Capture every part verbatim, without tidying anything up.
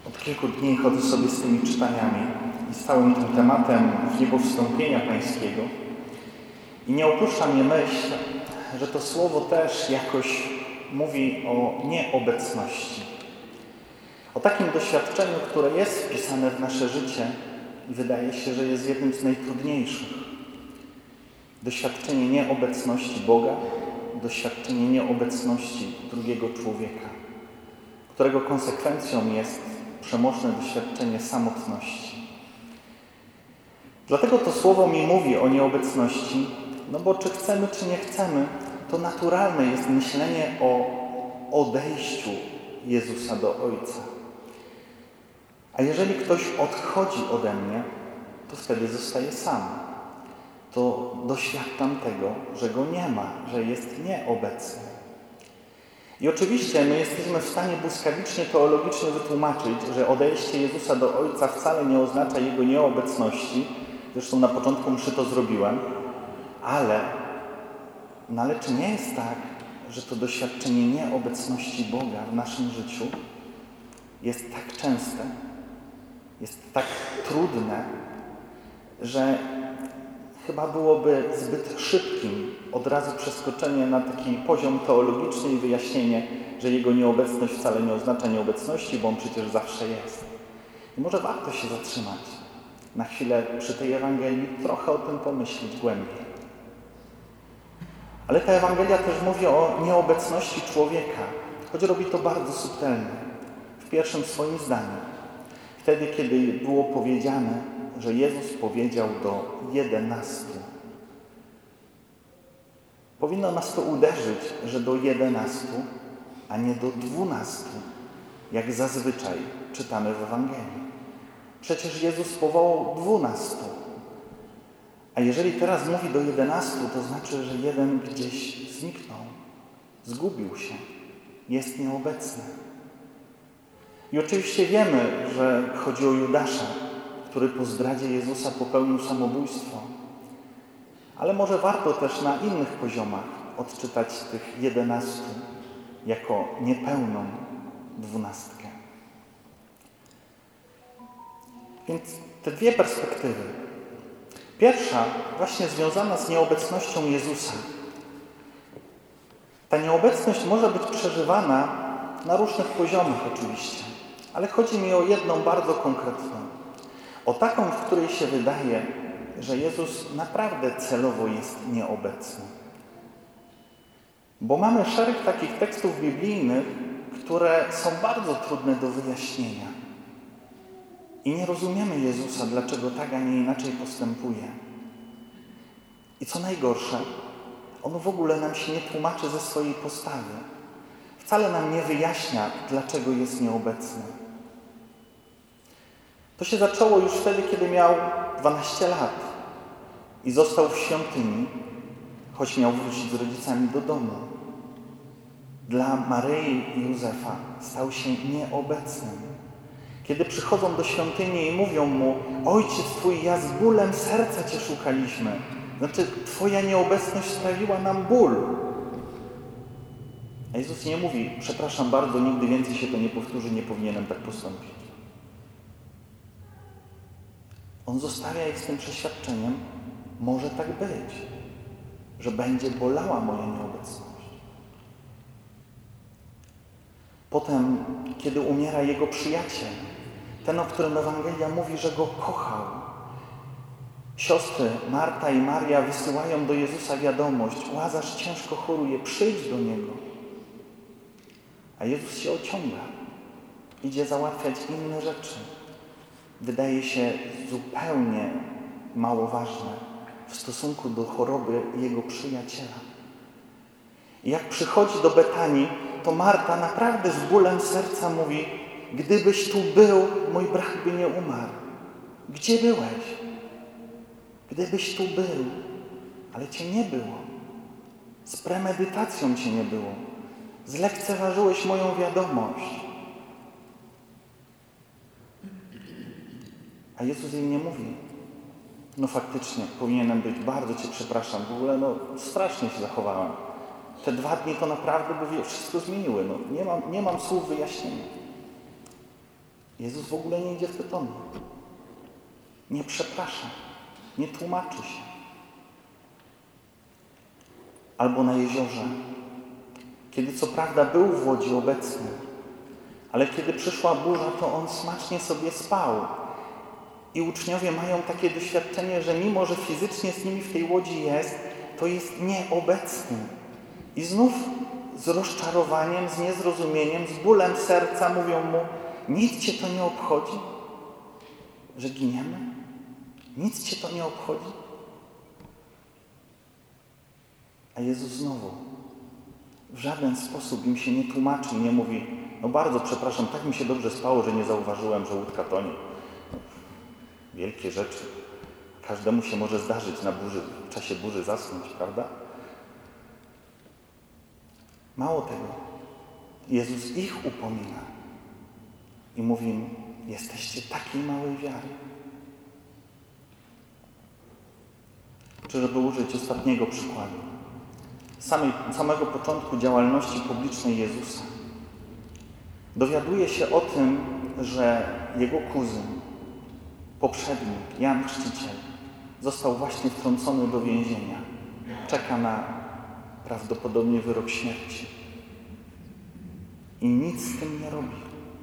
Od kilku dni chodzę sobie z tymi czytaniami i z całym tym tematem zniebowstąpienia Pańskiego i nie opuszcza mnie myśl, że to słowo też jakoś mówi o nieobecności. O takim doświadczeniu, które jest wpisane w nasze życie i wydaje się, że jest jednym z najtrudniejszych. Doświadczenie nieobecności Boga, doświadczenie nieobecności drugiego człowieka, którego konsekwencją jest przemożne doświadczenie samotności. Dlatego to słowo mi mówi o nieobecności, no bo czy chcemy, czy nie chcemy, to naturalne jest myślenie o odejściu Jezusa do Ojca. A jeżeli ktoś odchodzi ode mnie, to wtedy zostaje sam. To doświadczam tego, że Go nie ma, że jest nieobecny. I oczywiście my jesteśmy w stanie błyskawicznie teologicznie wytłumaczyć, że odejście Jezusa do Ojca wcale nie oznacza Jego nieobecności. Zresztą na początku mszy to zrobiłem. Ale, no ale czy nie jest tak, że to doświadczenie nieobecności Boga w naszym życiu jest tak częste, jest tak trudne, że chyba byłoby zbyt szybkim od razu przeskoczenie na taki poziom teologiczny i wyjaśnienie, że Jego nieobecność wcale nie oznacza nieobecności, bo On przecież zawsze jest. I może warto się zatrzymać na chwilę przy tej Ewangelii, trochę o tym pomyśleć głębiej. Ale ta Ewangelia też mówi o nieobecności człowieka, choć robi to bardzo subtelnie, w pierwszym swoim zdaniu. Wtedy, kiedy było powiedziane, że Jezus powiedział do jedenastu. Powinno nas to uderzyć, że do jedenastu, a nie do dwunastu, jak zazwyczaj czytamy w Ewangelii. Przecież Jezus powołał dwunastu. A jeżeli teraz mówi do jedenastu, to znaczy, że jeden gdzieś zniknął, zgubił się, jest nieobecny. I oczywiście wiemy, że chodzi o Judasza, który po zdradzie Jezusa popełnił samobójstwo. Ale może warto też na innych poziomach odczytać tych jedenastu jako niepełną dwunastkę. Więc te dwie perspektywy. Pierwsza właśnie związana z nieobecnością Jezusa. Ta nieobecność może być przeżywana na różnych poziomach oczywiście, ale chodzi mi o jedną bardzo konkretną. O taką, w której się wydaje, że Jezus naprawdę celowo jest nieobecny. Bo mamy szereg takich tekstów biblijnych, które są bardzo trudne do wyjaśnienia. I nie rozumiemy Jezusa, dlaczego tak, a nie inaczej postępuje. I co najgorsze, On w ogóle nam się nie tłumaczy ze swojej postawy. Wcale nam nie wyjaśnia, dlaczego jest nieobecny. To się zaczęło już wtedy, kiedy miał dwanaście lat i został w świątyni, choć miał wrócić z rodzicami do domu. Dla Maryi i Józefa stał się nieobecnym. Kiedy przychodzą do świątyni i mówią mu: Ojciec Twój, ja z bólem serca Cię szukaliśmy. Znaczy, Twoja nieobecność sprawiła nam ból. A Jezus nie mówi: przepraszam bardzo, nigdy więcej się to nie powtórzy, nie powinienem tak postąpić. On zostawia ich z tym przeświadczeniem: może tak być, że będzie bolała moja nieobecność. Potem, kiedy umiera jego przyjaciel, ten, o którym Ewangelia mówi, że go kochał, siostry Marta i Maria wysyłają do Jezusa wiadomość: Łazarz ciężko choruje, przyjdź do Niego. A Jezus się ociąga, idzie załatwiać inne rzeczy. Wydaje się zupełnie mało ważne w stosunku do choroby jego przyjaciela. I jak przychodzi do Betanii, to Marta naprawdę z bólem serca mówi: gdybyś tu był, mój brat by nie umarł. Gdzie byłeś? Gdybyś tu był, ale Cię nie było. Z premedytacją Cię nie było. Zlekceważyłeś moją wiadomość. A Jezus jej nie mówi: no faktycznie, powinienem być, bardzo Cię przepraszam, w ogóle no strasznie się zachowałem. Te dwa dni to naprawdę by wszystko zmieniły. No, nie mam, nie mam słów wyjaśnienia. Jezus w ogóle nie idzie w tytonię. Nie przeprasza, nie tłumaczy się. Albo na jeziorze, kiedy co prawda był w łodzi obecny, ale kiedy przyszła burza, to on smacznie sobie spał. I uczniowie mają takie doświadczenie, że mimo, że fizycznie z nimi w tej łodzi jest, to jest nieobecny. I znów z rozczarowaniem, z niezrozumieniem, z bólem serca mówią mu: nic cię to nie obchodzi, że giniemy? Nic cię to nie obchodzi? A Jezus znowu w żaden sposób im się nie tłumaczy, nie mówi: no bardzo przepraszam, tak mi się dobrze spało, że nie zauważyłem, że łódka tonie. Wielkie rzeczy. Każdemu się może zdarzyć na burzy, w czasie burzy zasnąć, prawda? Mało tego, Jezus ich upomina i mówi im: jesteście takiej małej wiary. Czy żeby użyć ostatniego przykładu, samej, samego początku działalności publicznej Jezusa, dowiaduje się o tym, że jego kuzyn, poprzednik, Jan Chrzciciel, został właśnie wtrącony do więzienia. Czeka na prawdopodobnie wyrok śmierci. I nic z tym nie robi.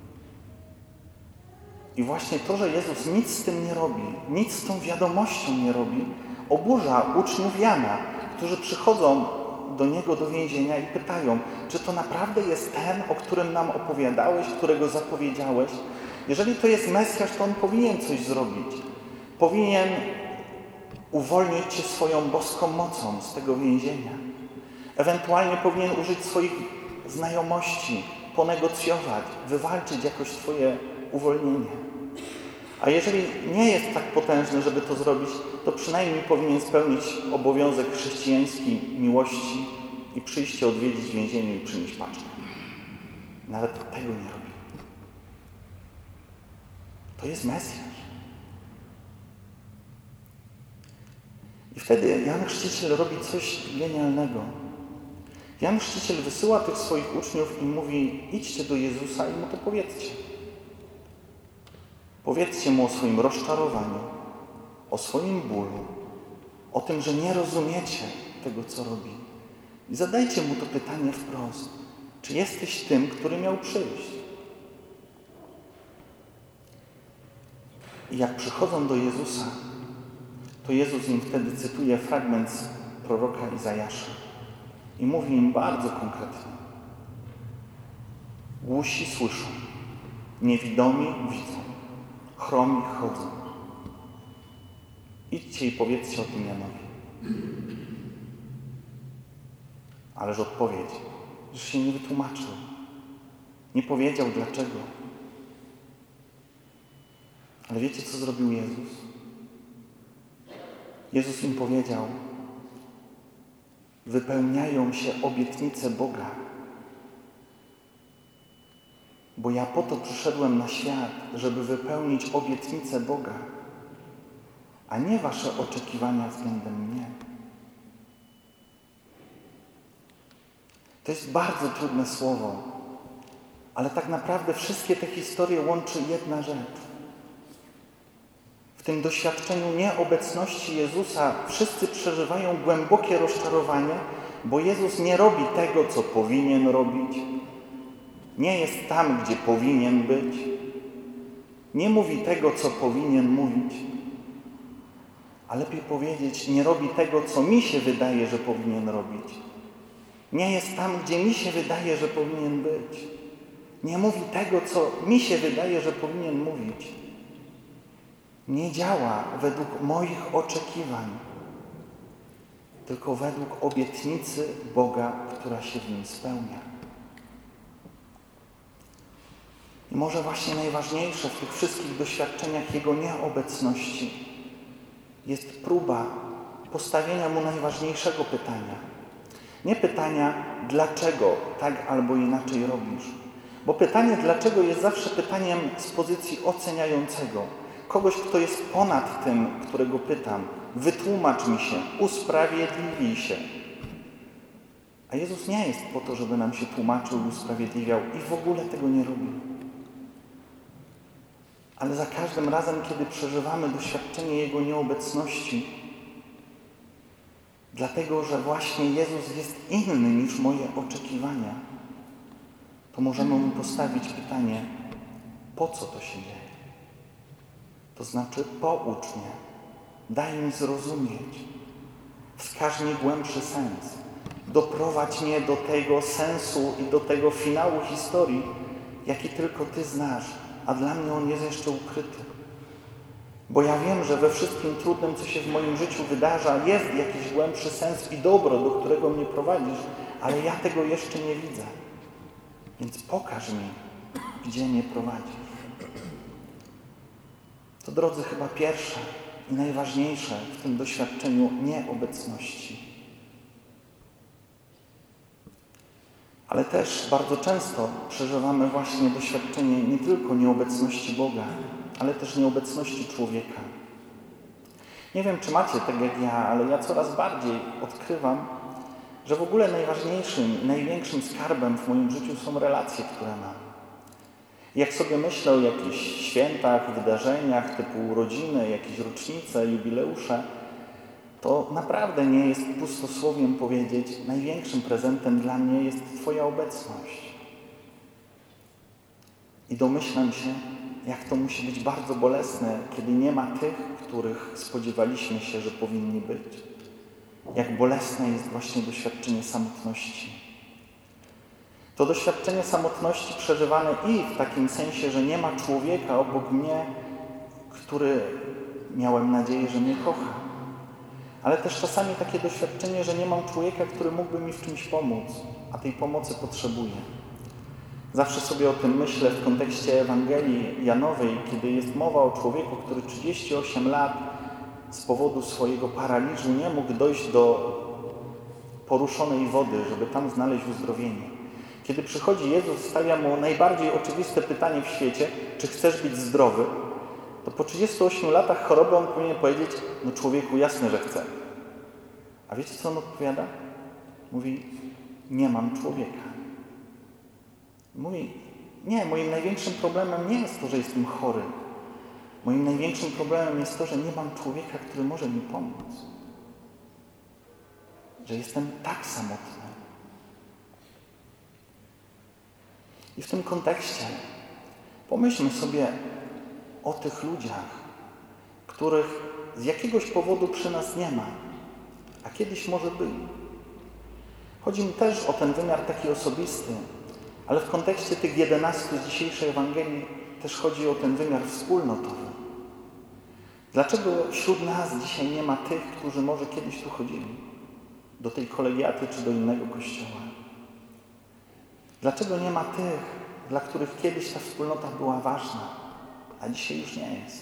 I właśnie to, że Jezus nic z tym nie robi, nic z tą wiadomością nie robi, oburza uczniów Jana, którzy przychodzą do niego do więzienia i pytają: czy to naprawdę jest ten, o którym nam opowiadałeś, którego zapowiedziałeś? Jeżeli to jest Mesjasz, to on powinien coś zrobić. Powinien uwolnić cię swoją boską mocą z tego więzienia. Ewentualnie powinien użyć swoich znajomości, ponegocjować, wywalczyć jakoś twoje uwolnienie. A jeżeli nie jest tak potężny, żeby to zrobić, to przynajmniej powinien spełnić obowiązek chrześcijańskiej miłości i przyjść cię odwiedzić w więzieniu i przynieść paczkę. Nawet tego nie robi. To jest Mesjasz. I wtedy Jan Chrzciciel robi coś genialnego. Jan Chrzciciel wysyła tych swoich uczniów i mówi: idźcie do Jezusa i mu to powiedzcie. Powiedzcie mu o swoim rozczarowaniu, o swoim bólu, o tym, że nie rozumiecie tego, co robi. I zadajcie mu to pytanie wprost: czy jesteś tym, który miał przyjść? I jak przychodzą do Jezusa, to Jezus im wtedy cytuje fragment z proroka Izajasza i mówi im bardzo konkretnie: głusi słyszą, niewidomi widzą, chromi chodzą. Idźcie i powiedzcie o tym Janowi. Ależ odpowiedź, że się nie wytłumaczył. Nie powiedział dlaczego. Ale wiecie, co zrobił Jezus? Jezus im powiedział: wypełniają się obietnice Boga. Bo ja po to przyszedłem na świat, żeby wypełnić obietnice Boga, a nie wasze oczekiwania względem mnie. To jest bardzo trudne słowo, ale tak naprawdę wszystkie te historie łączy jedna rzecz. W tym doświadczeniu nieobecności Jezusa wszyscy przeżywają głębokie rozczarowanie, bo Jezus nie robi tego, co powinien robić. Nie jest tam, gdzie powinien być. Nie mówi tego, co powinien mówić. A lepiej powiedzieć, nie robi tego, co mi się wydaje, że powinien robić. Nie jest tam, gdzie mi się wydaje, że powinien być. Nie mówi tego, co mi się wydaje, że powinien mówić. Nie działa według moich oczekiwań, tylko według obietnicy Boga, która się w nim spełnia. I może właśnie najważniejsze w tych wszystkich doświadczeniach Jego nieobecności jest próba postawienia Mu najważniejszego pytania. Nie pytania, dlaczego tak albo inaczej robisz. Bo pytanie dlaczego jest zawsze pytaniem z pozycji oceniającego. Kogoś, kto jest ponad tym, którego pytam. Wytłumacz mi się, usprawiedliwij się. A Jezus nie jest po to, żeby nam się tłumaczył i usprawiedliwiał i w ogóle tego nie robi. ale za każdym razem, kiedy przeżywamy doświadczenie Jego nieobecności, dlatego, że właśnie Jezus jest inny niż moje oczekiwania, to możemy Mu postawić pytanie, po co to się dzieje? To znaczy, poucz mnie, daj mi zrozumieć, wskaż mi głębszy sens, doprowadź mnie do tego sensu i do tego finału historii, jaki tylko Ty znasz, a dla mnie on jest jeszcze ukryty. Bo ja wiem, że we wszystkim trudnym, co się w moim życiu wydarza, jest jakiś głębszy sens i dobro, do którego mnie prowadzisz, ale ja tego jeszcze nie widzę. Więc pokaż mi, gdzie mnie prowadzisz. To, drodzy, chyba pierwsze i najważniejsze w tym doświadczeniu nieobecności. Ale też bardzo często przeżywamy właśnie doświadczenie nie tylko nieobecności Boga, ale też nieobecności człowieka. Nie wiem, czy macie tak jak ja, ale ja coraz bardziej odkrywam, że w ogóle najważniejszym i największym skarbem w moim życiu są relacje, które mam. Jak sobie myślę o jakichś świętach, wydarzeniach typu urodziny, jakieś rocznice, jubileusze, to naprawdę nie jest pustosłowiem powiedzieć, największym prezentem dla mnie jest Twoja obecność. I domyślam się, jak to musi być bardzo bolesne, kiedy nie ma tych, których spodziewaliśmy się, że powinni być. Jak bolesne jest właśnie doświadczenie samotności. To doświadczenie samotności przeżywane i w takim sensie, że nie ma człowieka obok mnie, który miałem nadzieję, że mnie kocha. Ale też czasami takie doświadczenie, że nie mam człowieka, który mógłby mi w czymś pomóc, a tej pomocy potrzebuję. Zawsze sobie o tym myślę w kontekście Ewangelii Janowej, kiedy jest mowa o człowieku, który trzydzieści osiem lat z powodu swojego paraliżu nie mógł dojść do poruszonej wody, żeby tam znaleźć uzdrowienie. Kiedy przychodzi Jezus, stawia mu najbardziej oczywiste pytanie w świecie, czy chcesz być zdrowy, to po trzydziestu ośmiu latach choroby on powinien powiedzieć, no człowieku, jasne, że chcę. A wiecie, co on odpowiada? Mówi, nie mam człowieka. Mówi, nie, moim największym problemem nie jest to, że jestem chory. Moim największym problemem jest to, że nie mam człowieka, który może mi pomóc. Że jestem tak samotny. I w tym kontekście pomyślmy sobie o tych ludziach, których z jakiegoś powodu przy nas nie ma, a kiedyś może byli. Chodzi mi też o ten wymiar taki osobisty, ale w kontekście tych jedenastu z dzisiejszej Ewangelii też chodzi o ten wymiar wspólnotowy. Dlaczego wśród nas dzisiaj nie ma tych, którzy może kiedyś tu chodzili? Do tej kolegiaty czy do innego kościoła? Dlaczego nie ma tych, dla których kiedyś ta wspólnota była ważna, a dzisiaj już nie jest?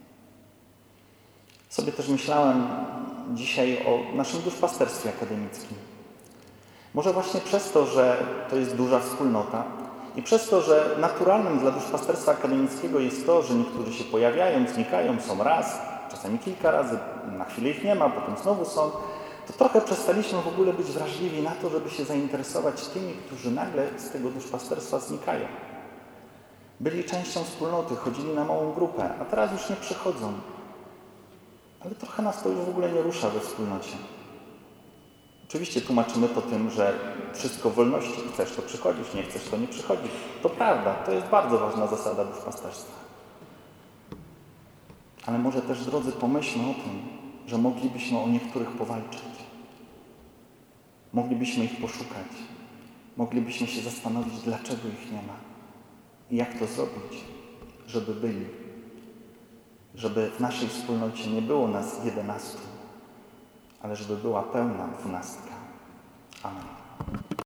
Sobie też myślałem dzisiaj o naszym duszpasterstwie akademickim. Może właśnie przez to, że to jest duża wspólnota i przez to, że naturalnym dla duszpasterstwa akademickiego jest to, że niektórzy się pojawiają, znikają, są raz, czasami kilka razy, na chwilę ich nie ma, potem znowu są, to trochę przestaliśmy w ogóle być wrażliwi na to, żeby się zainteresować tymi, którzy nagle z tego duszpasterstwa znikają. Byli częścią wspólnoty, chodzili na małą grupę, a teraz już nie przychodzą. Ale trochę nas to już w ogóle nie rusza we wspólnocie. Oczywiście tłumaczymy to tym, że wszystko w wolności. Chcesz, to przychodzisz, nie chcesz, to nie przychodzisz. To prawda, to jest bardzo ważna zasada duszpasterstwa. Ale może też, drodzy, pomyślmy o tym, że moglibyśmy o niektórych powalczyć. Moglibyśmy ich poszukać. Moglibyśmy się zastanowić, dlaczego ich nie ma. I jak to zrobić, żeby byli. Żeby w naszej wspólnocie nie było nas jedenastu, ale żeby była pełna dwunastka. Amen.